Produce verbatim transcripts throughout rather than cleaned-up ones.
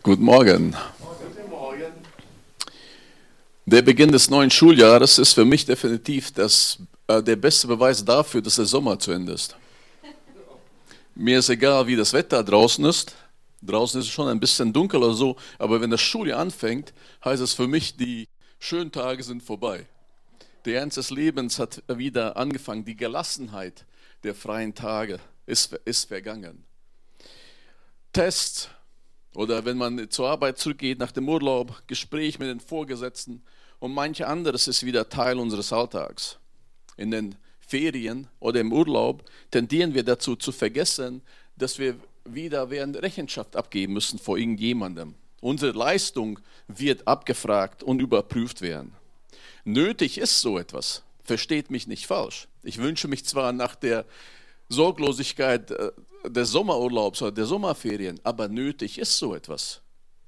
Guten Morgen. Der Beginn des neuen Schuljahres ist für mich definitiv das, äh, der beste Beweis dafür, dass der Sommer zu Ende ist. Mir ist egal, wie das Wetter draußen ist. Draußen ist es schon ein bisschen dunkel oder so, aber wenn das Schuljahr anfängt, heißt es für mich, die schönen Tage sind vorbei. Der Ernst des Lebens hat wieder angefangen. Die Gelassenheit der freien Tage ist, ist vergangen. Tests oder wenn man zur Arbeit zurückgeht nach dem Urlaub, Gespräch mit den Vorgesetzten und manche anderes ist wieder Teil unseres Alltags. In den Ferien oder im Urlaub tendieren wir dazu zu vergessen, dass wir wieder während Rechenschaft abgeben müssen vor irgendjemandem. Unsere Leistung wird abgefragt und überprüft werden. Nötig ist so etwas, versteht mich nicht falsch. Ich wünsche mich zwar nach der Sorglosigkeit des Sommerurlaubs oder der Sommerferien, aber nötig ist so etwas.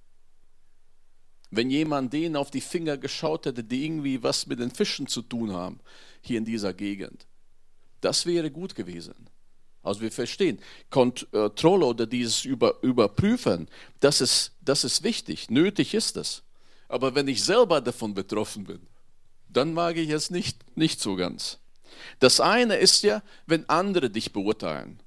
Wenn jemand denen auf die Finger geschaut hätte, die irgendwie was mit den Fischen zu tun haben, hier in dieser Gegend, das wäre gut gewesen. Also wir verstehen, Kontrolle oder dieses Über, Überprüfen, das ist, das ist wichtig, nötig ist es. Aber wenn ich selber davon betroffen bin, dann mag ich es nicht, nicht so ganz. Das eine ist ja, wenn andere dich beurteilen.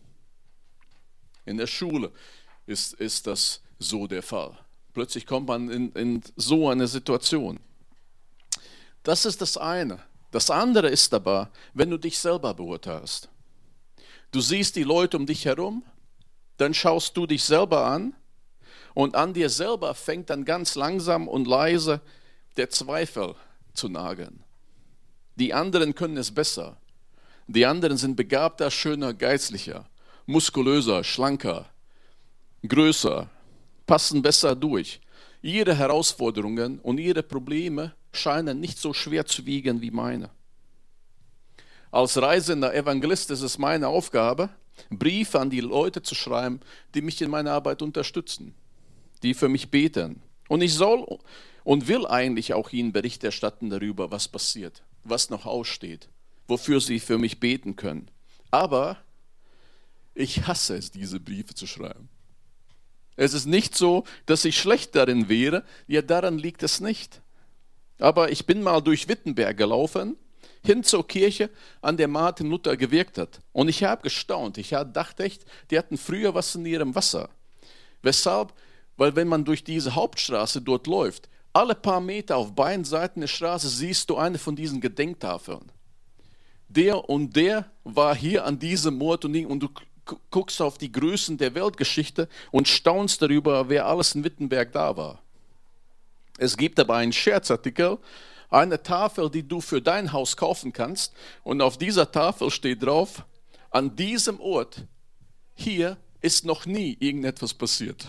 In der Schule ist, ist das so der Fall. Plötzlich kommt man in, in so eine Situation. Das ist das eine. Das andere ist aber, wenn du dich selber beurteilst. Du siehst die Leute um dich herum, dann schaust du dich selber an und an dir selber fängt dann ganz langsam und leise der Zweifel zu nagen. Die anderen können es besser. Die anderen sind begabter, schöner, geistlicher, muskulöser, schlanker, größer, passen besser durch. Ihre Herausforderungen und ihre Probleme scheinen nicht so schwer zu wiegen wie meine. Als reisender Evangelist ist es meine Aufgabe, Briefe an die Leute zu schreiben, die mich in meiner Arbeit unterstützen, die für mich beten. Und ich soll und will eigentlich auch ihnen Bericht erstatten darüber, was passiert, was noch aussteht, wofür sie für mich beten können. Aber ich hasse es, diese Briefe zu schreiben. Es ist nicht so, dass ich schlecht darin wäre, ja, daran liegt es nicht. Aber ich bin mal durch Wittenberg gelaufen, hin zur Kirche, an der Martin Luther gewirkt hat. Und ich habe gestaunt, ich dachte echt, die hatten früher was in ihrem Wasser. Weshalb? Weil wenn man durch diese Hauptstraße dort läuft, alle paar Meter auf beiden Seiten der Straße siehst du eine von diesen Gedenktafeln. Der und der war hier an diesem Ort und, und du guckst auf die Größen der Weltgeschichte und staunst darüber, wer alles in Wittenberg da war. Es gibt aber einen Scherzartikel, eine Tafel, die du für dein Haus kaufen kannst und auf dieser Tafel steht drauf, an diesem Ort, hier ist noch nie irgendetwas passiert.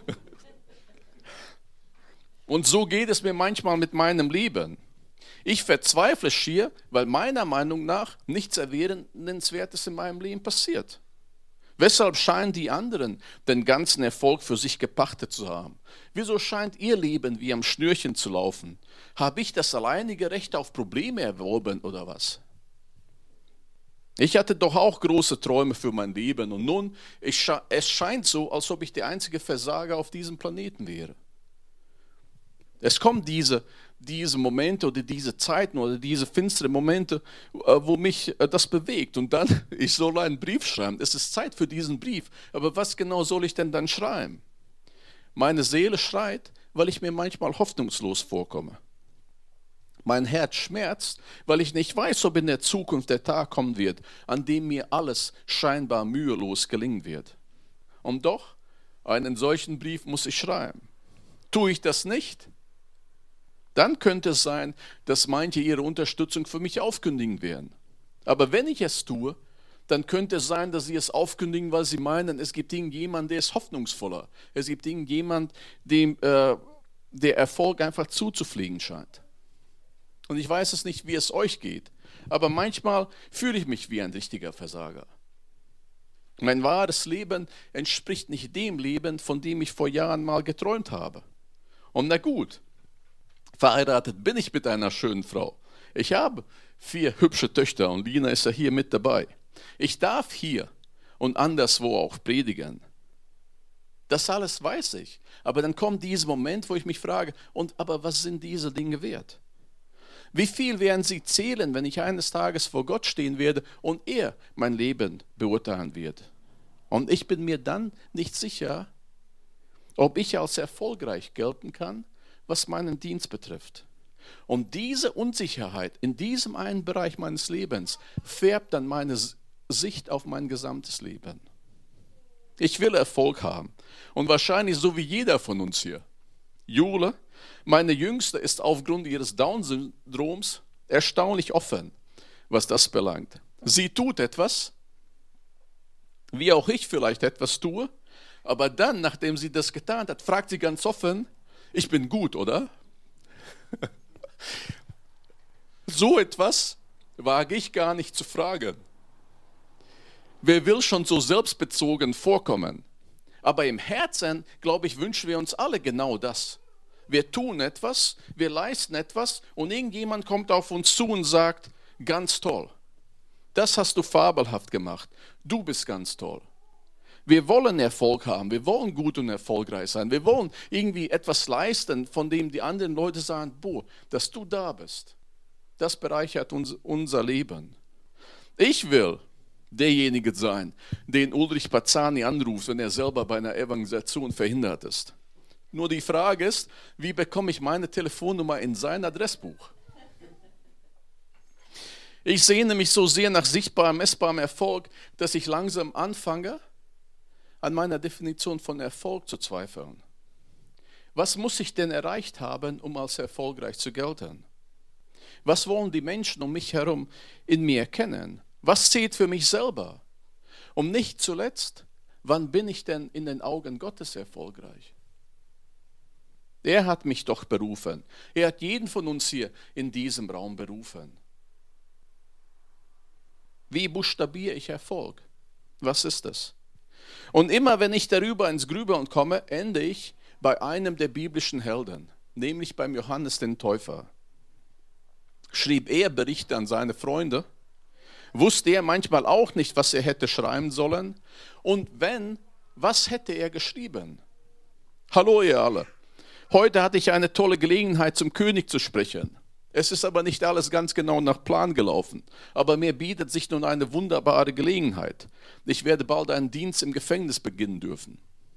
Und so geht es mir manchmal mit meinem Leben. Ich verzweifle schier, weil meiner Meinung nach nichts Erwähnenswertes in meinem Leben passiert. Weshalb scheinen die anderen den ganzen Erfolg für sich gepachtet zu haben? Wieso scheint ihr Leben wie am Schnürchen zu laufen? Habe ich das alleinige Recht auf Probleme erworben oder was? Ich hatte doch auch große Träume für mein Leben und nun, ich, es scheint so, als ob ich der einzige Versager auf diesem Planeten wäre. Es kommen diese, diese Momente oder diese Zeiten oder diese finsteren Momente, wo mich das bewegt. Und dann, ich soll einen Brief schreiben. Es ist Zeit für diesen Brief. Aber was genau soll ich denn dann schreiben? Meine Seele schreit, weil ich mir manchmal hoffnungslos vorkomme. Mein Herz schmerzt, weil ich nicht weiß, ob in der Zukunft der Tag kommen wird, an dem mir alles scheinbar mühelos gelingen wird. Und doch, einen solchen Brief muss ich schreiben. Tue ich das nicht? Dann könnte es sein, dass manche ihre Unterstützung für mich aufkündigen werden. Aber wenn ich es tue, dann könnte es sein, dass sie es aufkündigen, weil sie meinen, es gibt irgendjemanden, der ist hoffnungsvoller. Es gibt irgendjemanden, dem äh, der Erfolg einfach zuzufliegen scheint. Und ich weiß es nicht, wie es euch geht, aber manchmal fühle ich mich wie ein richtiger Versager. Mein wahres Leben entspricht nicht dem Leben, von dem ich vor Jahren mal geträumt habe. Und na gut, verheiratet bin ich mit einer schönen Frau. Ich habe vier hübsche Töchter und Lina ist ja hier mit dabei. Ich darf hier und anderswo auch predigen. Das alles weiß ich. Aber dann kommt dieser Moment, wo ich mich frage, und aber was sind diese Dinge wert? Wie viel werden sie zählen, wenn ich eines Tages vor Gott stehen werde und er mein Leben beurteilen wird? Und ich bin mir dann nicht sicher, ob ich als erfolgreich gelten kann, was meinen Dienst betrifft. Und diese Unsicherheit in diesem einen Bereich meines Lebens färbt dann meine Sicht auf mein gesamtes Leben. Ich will Erfolg haben und wahrscheinlich so wie jeder von uns hier. Jule, meine Jüngste, ist aufgrund ihres Down-Syndroms erstaunlich offen, was das belangt. Sie tut etwas, wie auch ich vielleicht etwas tue, aber dann, nachdem sie das getan hat, fragt sie ganz offen, ich bin gut, oder? So etwas wage ich gar nicht zu fragen. Wer will schon so selbstbezogen vorkommen? Aber im Herzen, glaube ich, wünschen wir uns alle genau das. Wir tun etwas, wir leisten etwas und irgendjemand kommt auf uns zu und sagt, ganz toll. Das hast du fabelhaft gemacht. Du bist ganz toll. Wir wollen Erfolg haben, wir wollen gut und erfolgreich sein. Wir wollen irgendwie etwas leisten, von dem die anderen Leute sagen, boah, dass du da bist. Das bereichert uns, unser Leben. Ich will derjenige sein, den Ulrich Pazzani anruft, wenn er selber bei einer Evangelisation verhindert ist. Nur die Frage ist, wie bekomme ich meine Telefonnummer in sein Adressbuch? Ich sehne mich so sehr nach sichtbarem, messbarem Erfolg, dass ich langsam anfange, an meiner Definition von Erfolg zu zweifeln. Was muss ich denn erreicht haben, um als erfolgreich zu gelten? Was wollen die Menschen um mich herum in mir erkennen? Was zählt für mich selber? Und nicht zuletzt, wann bin ich denn in den Augen Gottes erfolgreich? Er hat mich doch berufen. Er hat jeden von uns hier in diesem Raum berufen. Wie buchstabiere ich Erfolg? Was ist es? Und immer wenn ich darüber ins Grübeln komme, ende ich bei einem der biblischen Helden, nämlich beim Johannes den Täufer. Schrieb er Berichte an seine Freunde, wusste er manchmal auch nicht, was er hätte schreiben sollen. Und wenn, was hätte er geschrieben? Hallo ihr alle, heute hatte ich eine tolle Gelegenheit, zum König zu sprechen. Es ist aber nicht alles ganz genau nach Plan gelaufen. Aber mir bietet sich nun eine wunderbare Gelegenheit. Ich werde bald einen Dienst im Gefängnis beginnen dürfen.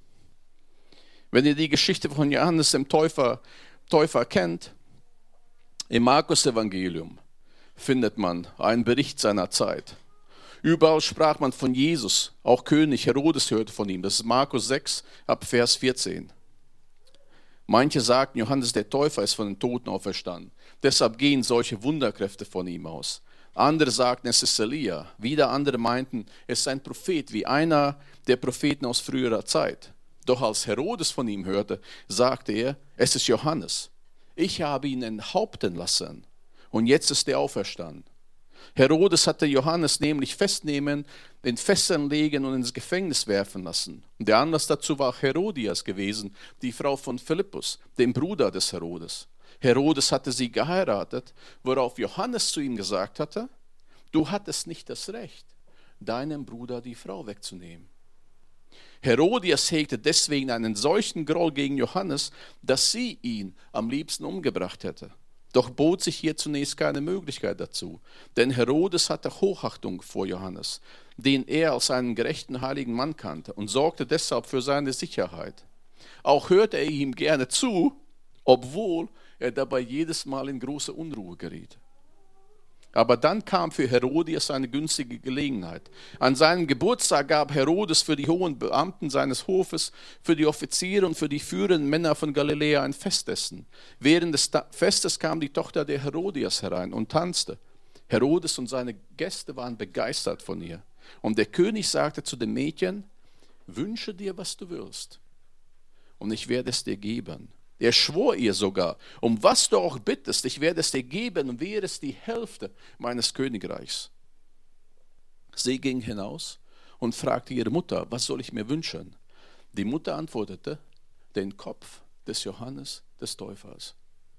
Wenn ihr die Geschichte von Johannes dem Täufer, Täufer kennt, im Markus-Evangelium findet man einen Bericht seiner Zeit. Überall sprach man von Jesus, auch König Herodes hörte von ihm. Das ist Markus sechs ab Vers vierzehn. Manche sagten, Johannes der Täufer ist von den Toten auferstanden. Deshalb gehen solche Wunderkräfte von ihm aus. Andere sagten, es ist Elia. Wieder andere meinten, es ist ein Prophet, wie einer der Propheten aus früherer Zeit. Doch als Herodes von ihm hörte, sagte er, es ist Johannes. Ich habe ihn enthaupten lassen und jetzt ist er auferstanden. Herodes hatte Johannes nämlich festnehmen, in Fesseln legen und ins Gefängnis werfen lassen. Und der Anlass dazu war Herodias gewesen, die Frau von Philippus, dem Bruder des Herodes. Herodes hatte sie geheiratet, worauf Johannes zu ihm gesagt hatte, du hattest nicht das Recht, deinem Bruder die Frau wegzunehmen. Herodias hegte deswegen einen solchen Groll gegen Johannes, dass sie ihn am liebsten umgebracht hätte. Doch bot sich hier zunächst keine Möglichkeit dazu, denn Herodes hatte Hochachtung vor Johannes, den er als einen gerechten heiligen Mann kannte und sorgte deshalb für seine Sicherheit. Auch hörte er ihm gerne zu, obwohl er dabei jedes Mal in große Unruhe geriet. Aber dann kam für Herodias eine günstige Gelegenheit. An seinem Geburtstag gab Herodes für die hohen Beamten seines Hofes, für die Offiziere und für die führenden Männer von Galiläa ein Festessen. Während des Festes kam die Tochter der Herodias herein und tanzte. Herodes und seine Gäste waren begeistert von ihr. Und der König sagte zu dem Mädchen, wünsche dir, was du willst, und ich werde es dir geben. Er schwor ihr sogar, um was du auch bittest, ich werde es dir geben und wäre es die Hälfte meines Königreichs. Sie ging hinaus und fragte ihre Mutter, was soll ich mir wünschen? Die Mutter antwortete, den Kopf des Johannes des Täufers.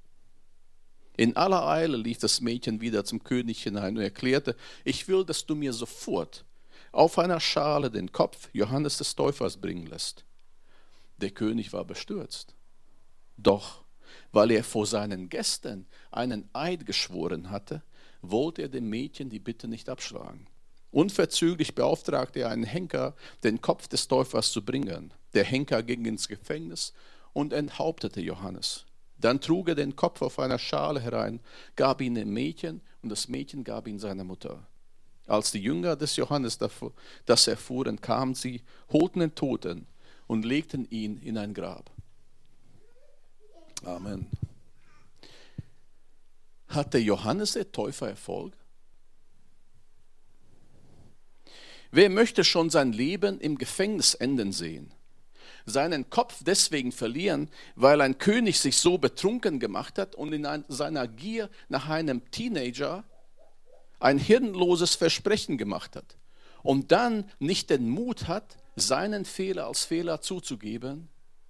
In aller Eile lief das Mädchen wieder zum König hinein und erklärte, ich will, dass du mir sofort auf einer Schale den Kopf Johannes des Täufers bringen lässt. Der König war bestürzt. Doch, weil er vor seinen Gästen einen Eid geschworen hatte, wollte er dem Mädchen die Bitte nicht abschlagen. Unverzüglich beauftragte er einen Henker, den Kopf des Täufers zu bringen. Der Henker ging ins Gefängnis und enthauptete Johannes. Dann trug er den Kopf auf einer Schale herein, gab ihn dem Mädchen und das Mädchen gab ihn seiner Mutter. Als die Jünger des Johannes das erfuhren, kamen sie, holten den Toten und legten ihn in ein Grab. Amen. Hatte Johannes der Täufer Erfolg? Wer möchte schon sein Leben im Gefängnis enden sehen? Seinen Kopf deswegen verlieren, weil ein König sich so betrunken gemacht hat und in seiner Gier nach einem Teenager ein hirnloses Versprechen gemacht hat und dann nicht den Mut hat, seinen Fehler als Fehler zuzugeben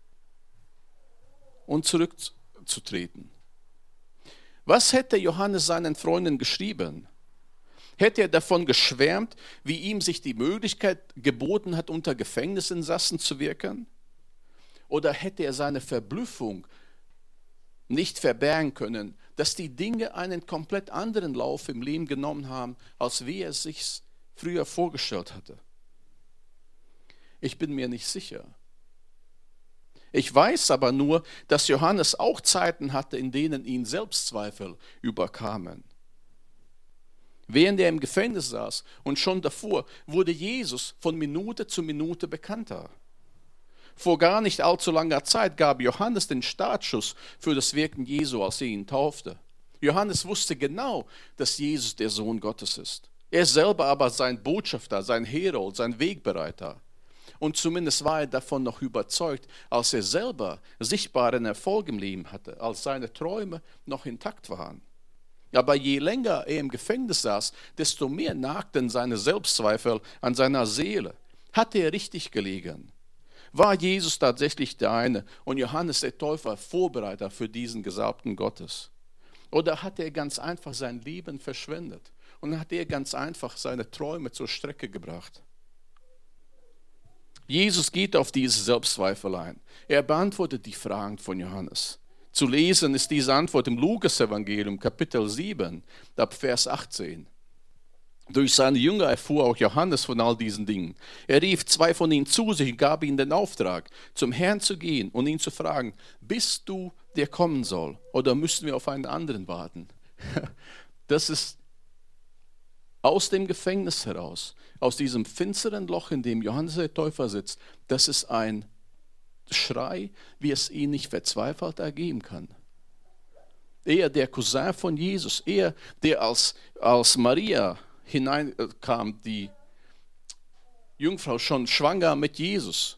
und zurückzutreten. Was hätte Johannes seinen Freunden geschrieben? Hätte er davon geschwärmt, wie ihm sich die Möglichkeit geboten hat, unter Gefängnisinsassen zu wirken? Oder hätte er seine Verblüffung nicht verbergen können, dass die Dinge einen komplett anderen Lauf im Leben genommen haben, als wie er es sich früher vorgestellt hatte? Ich bin mir nicht sicher. Ich weiß aber nur, dass Johannes auch Zeiten hatte, in denen ihn Selbstzweifel überkamen. Während er im Gefängnis saß und schon davor, wurde Jesus von Minute zu Minute bekannter. Vor gar nicht allzu langer Zeit gab Johannes den Startschuss für das Wirken Jesu, als er ihn taufte. Johannes wusste genau, dass Jesus der Sohn Gottes ist. Er selber aber sein Botschafter, sein Herold, sein Wegbereiter. Und zumindest war er davon noch überzeugt, als er selber sichtbaren Erfolg im Leben hatte, als seine Träume noch intakt waren. Aber je länger er im Gefängnis saß, desto mehr nagten seine Selbstzweifel an seiner Seele. Hatte er richtig gelegen? War Jesus tatsächlich der eine und Johannes der Täufer Vorbereiter für diesen Gesalbten Gottes? Oder hat er ganz einfach sein Leben verschwendet und hat er ganz einfach seine Träume zur Strecke gebracht? Jesus geht auf diese Selbstzweifel ein. Er beantwortet die Fragen von Johannes. Zu lesen ist diese Antwort im Lukas-Evangelium, Kapitel sieben, ab Vers achtzehn. Durch seine Jünger erfuhr auch Johannes von all diesen Dingen. Er rief zwei von ihnen zu sich und gab ihnen den Auftrag, zum Herrn zu gehen und ihn zu fragen: Bist du, der kommen soll, oder müssen wir auf einen anderen warten? Das ist aus dem Gefängnis heraus, aus diesem finsteren Loch, in dem Johannes der Täufer sitzt. Das ist ein Schrei, wie es ihn nicht verzweifelt ergeben kann. Er, der Cousin von Jesus, er, der als, als Maria hineinkam, die Jungfrau schon schwanger mit Jesus,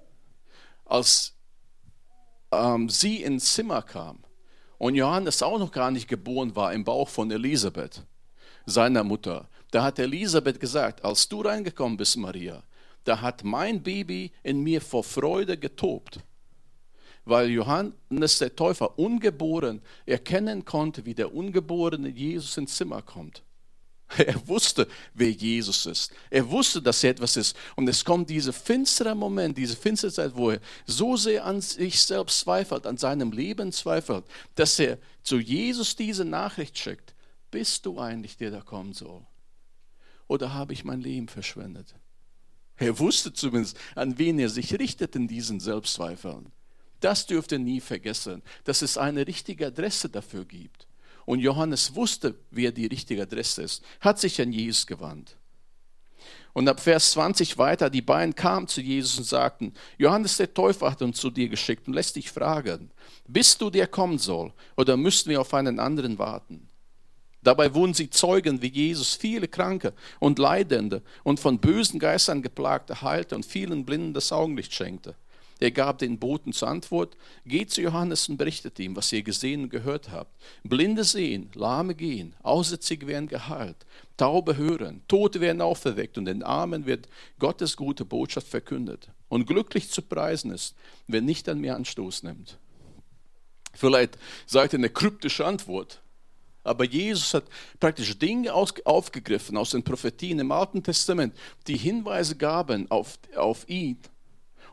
als ähm, sie ins Zimmer kam und Johannes auch noch gar nicht geboren war im Bauch von Elisabeth, seiner Mutter, da hat Elisabeth gesagt: Als du reingekommen bist, Maria, da hat mein Baby in mir vor Freude getobt, weil Johannes der Täufer ungeboren erkennen konnte, wie der ungeborene Jesus ins Zimmer kommt. Er wusste, wer Jesus ist. Er wusste, dass er etwas ist. Und es kommt dieser finstere Moment, diese finstere Zeit, wo er so sehr an sich selbst zweifelt, an seinem Leben zweifelt, dass er zu Jesus diese Nachricht schickt: Bist du eigentlich der, der kommen soll? Oder habe ich mein Leben verschwendet? Er wusste zumindest, an wen er sich richtet in diesen Selbstzweifeln. Das dürft ihr nie vergessen, dass es eine richtige Adresse dafür gibt. Und Johannes wusste, wer die richtige Adresse ist, hat sich an Jesus gewandt. Und ab Vers zwanzig weiter, die beiden kamen zu Jesus und sagten: Johannes der Täufer hat uns zu dir geschickt und lässt dich fragen: Bist du, der kommen soll, oder müssten wir auf einen anderen warten? Dabei wurden sie Zeugen, wie Jesus viele Kranke und Leidende und von bösen Geistern geplagte heilte und vielen Blinden das Augenlicht schenkte. Er gab den Boten zur Antwort: Geht zu Johannes und berichtet ihm, was ihr gesehen und gehört habt. Blinde sehen, Lahme gehen, Aussätzige werden geheilt, Taube hören, Tote werden auferweckt und den Armen wird Gottes gute Botschaft verkündet. Und glücklich zu preisen ist, wer nicht an mir Anstoß nimmt. Vielleicht seid ihr eine kryptische Antwort, aber Jesus hat praktisch Dinge aufgegriffen aus den Prophetien im Alten Testament, die Hinweise gaben auf, auf ihn.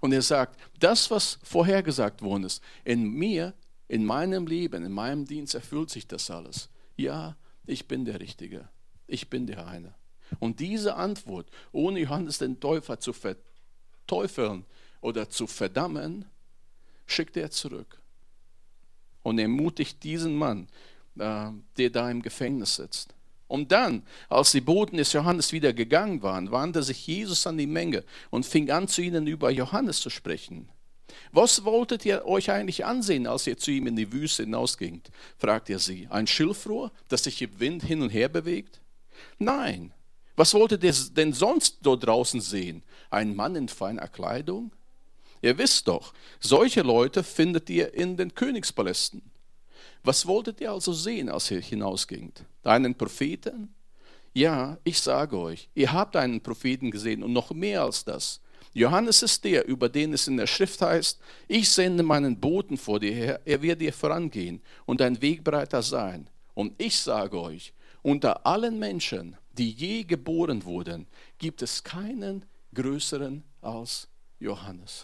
Und er sagt, das, was vorhergesagt worden ist, in mir, in meinem Leben, in meinem Dienst erfüllt sich das alles. Ja, ich bin der Richtige. Ich bin der eine. Und diese Antwort, ohne Johannes den Täufer zu verteufeln oder zu verdammen, schickt er zurück. Und ermutigt diesen Mann, der da im Gefängnis sitzt. Und dann, als die Boten des Johannes wieder gegangen waren, wandte sich Jesus an die Menge und fing an, zu ihnen über Johannes zu sprechen. Was wolltet ihr euch eigentlich ansehen, als ihr zu ihm in die Wüste hinausgingt? Fragt er sie. Ein Schilfrohr, das sich im Wind hin und her bewegt? Nein. Was wolltet ihr denn sonst dort draußen sehen? Ein Mann in feiner Kleidung? Ihr wisst doch, solche Leute findet ihr in den Königspalästen. Was wolltet ihr also sehen, als ihr hinausgingt? Einen Propheten? Ja, ich sage euch, ihr habt einen Propheten gesehen und noch mehr als das. Johannes ist der, über den es in der Schrift heißt, ich sende meinen Boten vor dir her, er wird dir vorangehen und ein Wegbereiter sein. Und ich sage euch, unter allen Menschen, die je geboren wurden, gibt es keinen größeren als Johannes.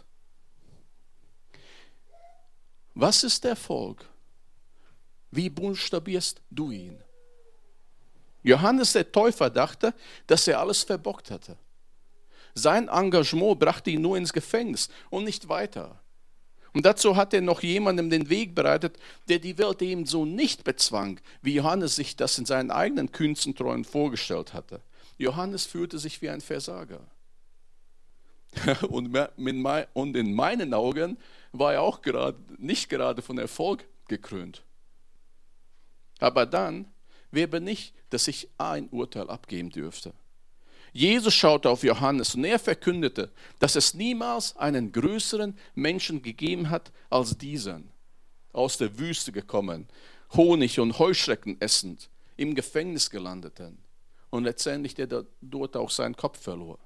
Was ist der Erfolg? Wie buchstabierst du ihn? Johannes der Täufer dachte, dass er alles verbockt hatte. Sein Engagement brachte ihn nur ins Gefängnis und nicht weiter. Und dazu hat er noch jemandem den Weg bereitet, der die Welt ebenso nicht bezwang, wie Johannes sich das in seinen eigenen kühnsten Träumen vorgestellt hatte. Johannes fühlte sich wie ein Versager. Und in meinen Augen war er auch gerade, nicht gerade von Erfolg gekrönt. Aber dann, wer bin ich, dass ich ein Urteil abgeben dürfte? Jesus schaute auf Johannes und er verkündete, dass es niemals einen größeren Menschen gegeben hat als diesen. Aus der Wüste gekommen, Honig und Heuschrecken essend, im Gefängnis gelandeten und letztendlich der dort auch seinen Kopf verlor.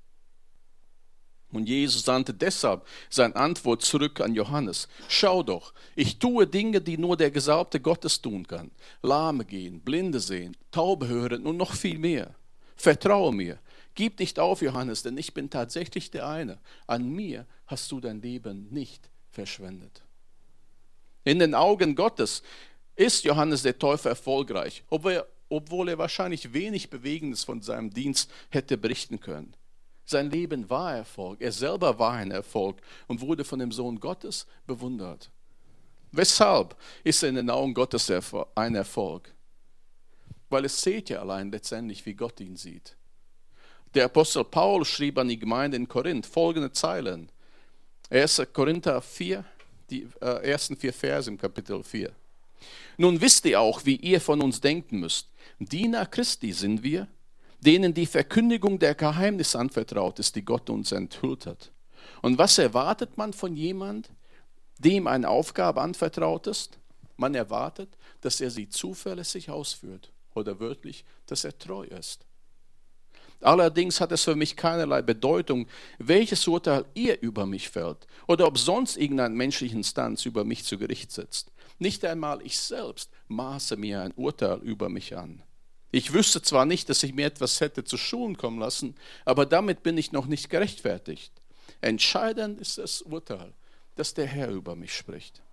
Und Jesus sandte deshalb seine Antwort zurück an Johannes. Schau doch, ich tue Dinge, die nur der Gesalbte Gottes tun kann. Lahme gehen, Blinde sehen, Taube hören und noch viel mehr. Vertraue mir. Gib nicht auf, Johannes, denn ich bin tatsächlich der eine. An mir hast du dein Leben nicht verschwendet. In den Augen Gottes ist Johannes der Täufer erfolgreich, obwohl er wahrscheinlich wenig Bewegendes von seinem Dienst hätte berichten können. Sein Leben war Erfolg, er selber war ein Erfolg und wurde von dem Sohn Gottes bewundert. Weshalb ist er in den Augen Gottes ein Erfolg? Weil es zählt ja allein letztendlich, wie Gott ihn sieht. Der Apostel Paulus schrieb an die Gemeinde in Korinth folgende Zeilen. erster Korinther vier, die äh, ersten vier Verse im Kapitel vier. Nun wisst ihr auch, wie ihr von uns denken müsst. Diener Christi sind wir, denen die Verkündigung der Geheimnisse anvertraut ist, die Gott uns enthüllt hat. Und was erwartet man von jemand, dem eine Aufgabe anvertraut ist? Man erwartet, dass er sie zuverlässig ausführt oder wörtlich, dass er treu ist. Allerdings hat es für mich keinerlei Bedeutung, welches Urteil ihr über mich fällt oder ob sonst irgendeine menschliche Instanz über mich zu Gericht sitzt. Nicht einmal ich selbst maße mir ein Urteil über mich an. Ich wüsste zwar nicht, dass ich mir etwas hätte zu Schulen kommen lassen, aber damit bin ich noch nicht gerechtfertigt. Entscheidend ist das Urteil, dass der Herr über mich spricht.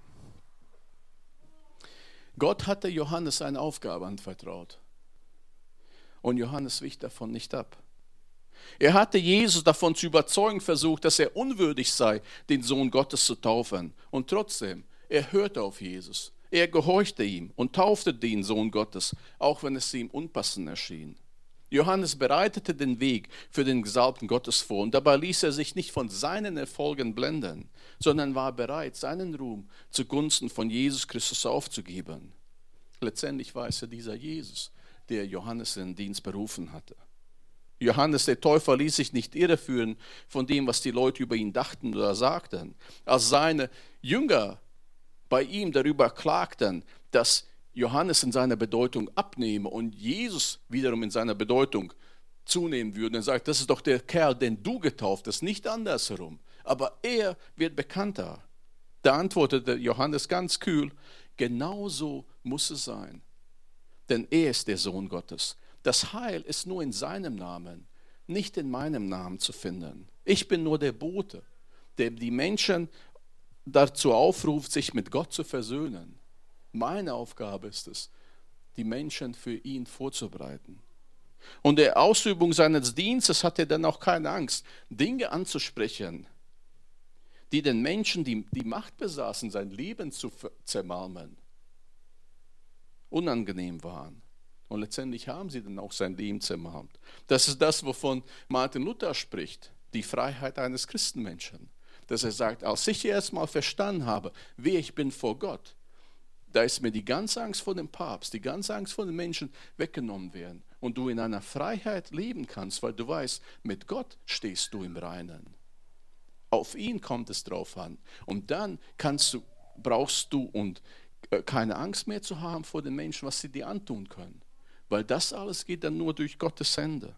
Gott hatte Johannes eine Aufgabe anvertraut. Und Johannes wich davon nicht ab. Er hatte Jesus davon zu überzeugen versucht, dass er unwürdig sei, den Sohn Gottes zu taufen. Und trotzdem, er hörte auf Jesus. Er gehorchte ihm und taufte den Sohn Gottes, auch wenn es ihm unpassend erschien. Johannes bereitete den Weg für den Gesalbten Gottes vor und dabei ließ er sich nicht von seinen Erfolgen blenden, sondern war bereit, seinen Ruhm zugunsten von Jesus Christus aufzugeben. Letztendlich war es ja dieser Jesus, der Johannes in den Dienst berufen hatte. Johannes der Täufer ließ sich nicht irreführen von dem, was die Leute über ihn dachten oder sagten. Als seine Jünger bei ihm darüber klagten, dass Johannes in seiner Bedeutung abnehme und Jesus wiederum in seiner Bedeutung zunehmen würde. Er sagt, das ist doch der Kerl, den du getauft hast, nicht andersherum. Aber er wird bekannter. Da antwortete Johannes ganz kühl, genauso muss es sein. Denn er ist der Sohn Gottes. Das Heil ist nur in seinem Namen, nicht in meinem Namen zu finden. Ich bin nur der Bote. der die Menschen dazu aufruft, sich mit Gott zu versöhnen. Meine Aufgabe ist es, die Menschen für ihn vorzubereiten. Und der Ausübung seines Dienstes hat er dann auch keine Angst, Dinge anzusprechen, die den Menschen, die die Macht besaßen, sein Leben zu zermalmen, unangenehm waren. Und letztendlich haben sie dann auch sein Leben zermalmt. Das ist das, wovon Martin Luther spricht, die Freiheit eines Christenmenschen. Dass er sagt, als ich erst mal verstanden habe, wer ich bin vor Gott, da ist mir die ganze Angst vor dem Papst, die ganze Angst vor den Menschen weggenommen werden. Und du in einer Freiheit leben kannst, weil du weißt, mit Gott stehst du im Reinen. Auf ihn kommt es drauf an. Und dann kannst du, brauchst du und äh, keine Angst mehr zu haben vor den Menschen, was sie dir antun können. Weil das alles geht dann nur durch Gottes Hände.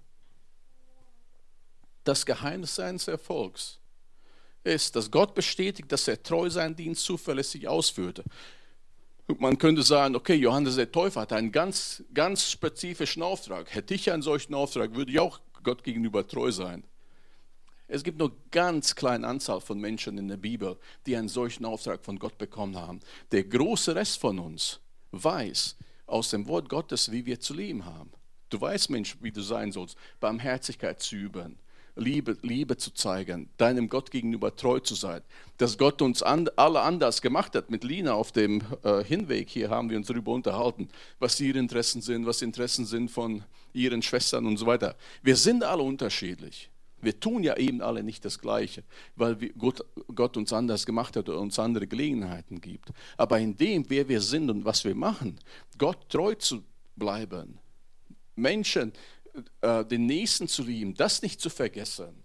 Das Geheimnis seines Erfolgs ist, dass Gott bestätigt, dass er treu seinen Dienst zuverlässig ausführte. Man könnte sagen, okay, Johannes der Täufer hat einen ganz, ganz spezifischen Auftrag. Hätte ich einen solchen Auftrag, würde ich auch Gott gegenüber treu sein. Es gibt nur eine ganz kleine Anzahl von Menschen in der Bibel, die einen solchen Auftrag von Gott bekommen haben. Der große Rest von uns weiß aus dem Wort Gottes, wie wir zu leben haben. Du weißt, Mensch, wie du sein sollst, Barmherzigkeit zu üben, Liebe, Liebe zu zeigen, deinem Gott gegenüber treu zu sein. Dass Gott uns an, alle anders gemacht hat. Mit Lina auf dem äh, Hinweg hier haben wir uns darüber unterhalten, was ihre Interessen sind, was Interessen sind von ihren Schwestern und so weiter. Wir sind alle unterschiedlich. Wir tun ja eben alle nicht das Gleiche, weil wir, Gott, Gott uns anders gemacht hat oder uns andere Gelegenheiten gibt. Aber in dem, wer wir sind und was wir machen, Gott treu zu bleiben, Menschen, äh, den Nächsten zu lieben, das nicht zu vergessen,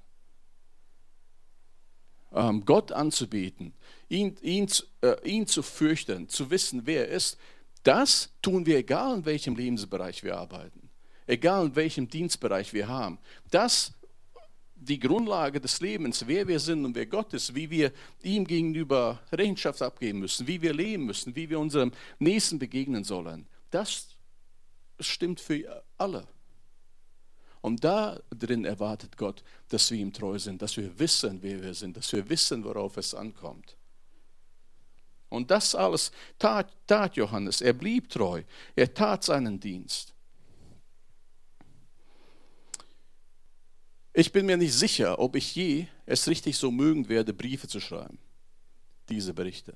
ähm, Gott anzubeten, ihn, ihn, äh, ihn zu fürchten, zu wissen, wer er ist, das tun wir, egal in welchem Lebensbereich wir arbeiten, egal in welchem Dienstbereich wir haben. Das die Grundlage des Lebens, wer wir sind und wer Gott ist, wie wir ihm gegenüber Rechenschaft abgeben müssen, wie wir leben müssen, wie wir unserem Nächsten begegnen sollen, das stimmt für alle. Und da drin erwartet Gott, dass wir ihm treu sind, dass wir wissen, wer wir sind, dass wir wissen, worauf es ankommt. Und das alles tat, tat Johannes. Er blieb treu. Er tat seinen Dienst. Ich bin mir nicht sicher, ob ich je es richtig so mögen werde, Briefe zu schreiben, diese Berichte.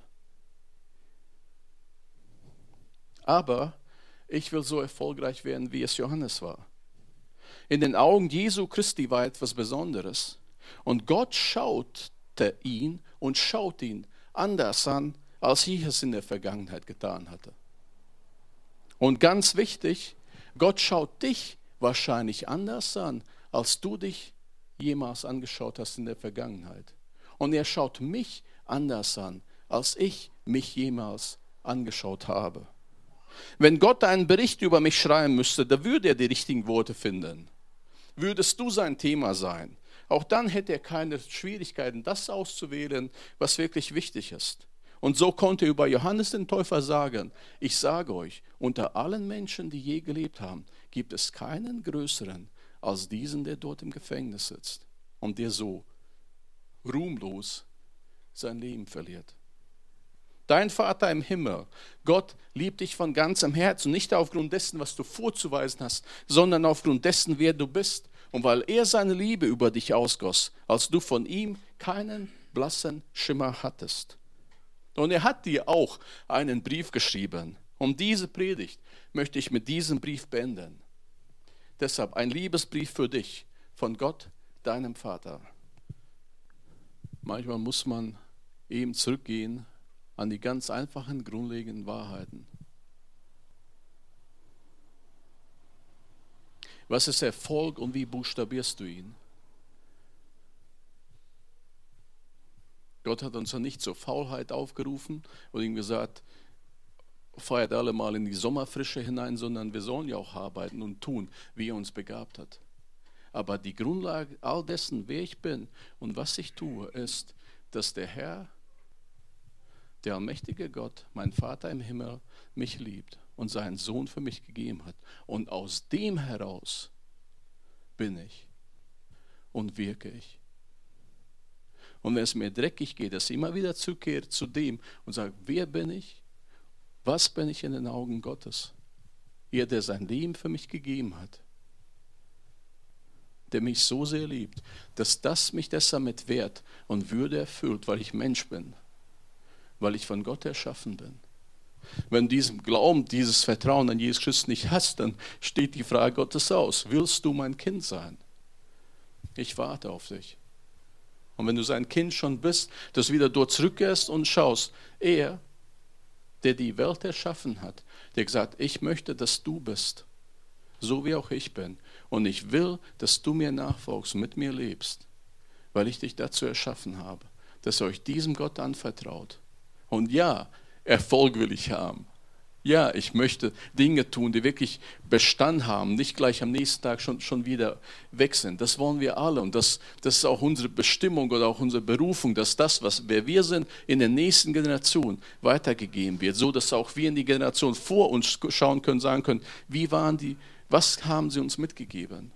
Aber ich will so erfolgreich werden, wie es Johannes war. In den Augen Jesu Christi war etwas Besonderes. Und Gott schaute ihn und schaut ihn anders an, als ich es in der Vergangenheit getan hatte. Und ganz wichtig, Gott schaut dich wahrscheinlich anders an, als du dich jemals angeschaut hast in der Vergangenheit. Und er schaut mich anders an, als ich mich jemals angeschaut habe. Wenn Gott einen Bericht über mich schreiben müsste, da würde er die richtigen Worte finden. Würdest du sein Thema sein, auch dann hätte er keine Schwierigkeiten, das auszuwählen, was wirklich wichtig ist. Und so konnte er über Johannes den Täufer sagen, ich sage euch, unter allen Menschen, die je gelebt haben, gibt es keinen größeren als diesen, der dort im Gefängnis sitzt und der so ruhmlos sein Leben verliert. Dein Vater im Himmel, Gott liebt dich von ganzem Herzen, nicht aufgrund dessen, was du vorzuweisen hast, sondern aufgrund dessen, wer du bist. Und weil er seine Liebe über dich ausgoss, als du von ihm keinen blassen Schimmer hattest. Und er hat dir auch einen Brief geschrieben. Und diese Predigt möchte ich mit diesem Brief beenden. Deshalb ein Liebesbrief für dich von Gott, deinem Vater. Manchmal muss man eben zurückgehen an die ganz einfachen, grundlegenden Wahrheiten. Was ist Erfolg und wie buchstabierst du ihn? Gott hat uns ja nicht zur Faulheit aufgerufen und ihm gesagt, feiert alle mal in die Sommerfrische hinein, sondern wir sollen ja auch arbeiten und tun, wie er uns begabt hat. Aber die Grundlage all dessen, wer ich bin und was ich tue, ist, dass der Herr, der allmächtige Gott, mein Vater im Himmel, mich liebt und seinen Sohn für mich gegeben hat. Und aus dem heraus bin ich und wirke ich. Und wenn es mir dreckig geht, dass ich immer wieder zurückkehre zu dem und sage, wer bin ich? Was bin ich in den Augen Gottes? Er, der sein Leben für mich gegeben hat, der mich so sehr liebt, dass das mich deshalb mit Wert und Würde erfüllt, weil ich Mensch bin, weil ich von Gott erschaffen bin. Wenn du diesen Glauben, dieses Vertrauen an Jesus Christus nicht hast, dann steht die Frage Gottes aus. Willst du mein Kind sein? Ich warte auf dich. Und wenn du sein Kind schon bist, dass du wieder dort zurückkehrst und schaust, er, der die Welt erschaffen hat, der gesagt, ich möchte, dass du bist, so wie auch ich bin. Und ich will, dass du mir nachfolgst, mit mir lebst, weil ich dich dazu erschaffen habe, dass ihr euch diesem Gott anvertraut. Und ja, Erfolg will ich haben. Ja, ich möchte Dinge tun, die wirklich Bestand haben, nicht gleich am nächsten Tag schon, schon wieder weg sind. Das wollen wir alle und das, das ist auch unsere Bestimmung oder auch unsere Berufung, dass das, was wer wir sind, in der nächsten Generation weitergegeben wird, so dass auch wir in die Generation vor uns schauen können, sagen können, wie waren die, was haben sie uns mitgegeben?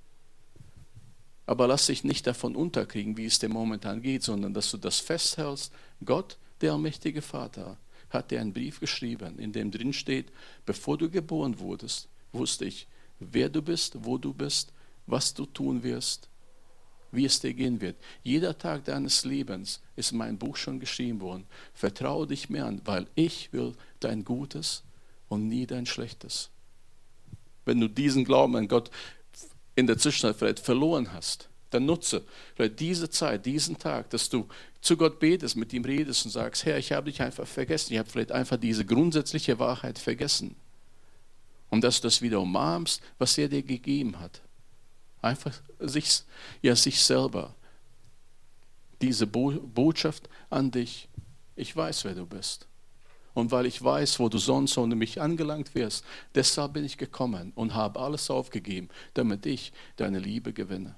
Aber lass dich nicht davon unterkriegen, wie es dir momentan geht, sondern dass du das festhältst, Gott, der allmächtige Vater, hat dir einen Brief geschrieben, in dem drin steht, bevor du geboren wurdest, wusste ich, wer du bist, wo du bist, was du tun wirst, wie es dir gehen wird. Jeder Tag deines Lebens ist in meinem Buch schon geschrieben worden. Vertraue dich mir an, weil ich will dein Gutes und nie dein Schlechtes. Wenn du diesen Glauben an Gott in der Zwischenzeit vielleicht verloren hast, dann nutze vielleicht diese Zeit, diesen Tag, dass du zu Gott betest, mit ihm redest und sagst, Herr, ich habe dich einfach vergessen. Ich habe vielleicht einfach diese grundsätzliche Wahrheit vergessen. Und dass du das wieder umarmst, was er dir gegeben hat. Einfach sich, ja, sich selber. Diese Bo- Botschaft an dich. Ich weiß, wer du bist. Und weil ich weiß, wo du sonst ohne mich angelangt wirst, deshalb bin ich gekommen und habe alles aufgegeben, damit ich deine Liebe gewinne.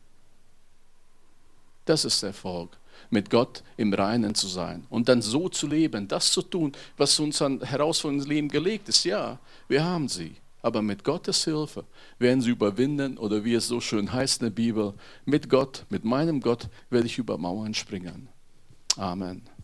Das ist Erfolg, mit Gott im Reinen zu sein und dann so zu leben, das zu tun, was uns an Herausforderungen im Leben gelegt ist. Ja, wir haben sie, aber mit Gottes Hilfe werden sie überwinden oder wie es so schön heißt in der Bibel, mit Gott, mit meinem Gott werde ich über Mauern springen. Amen.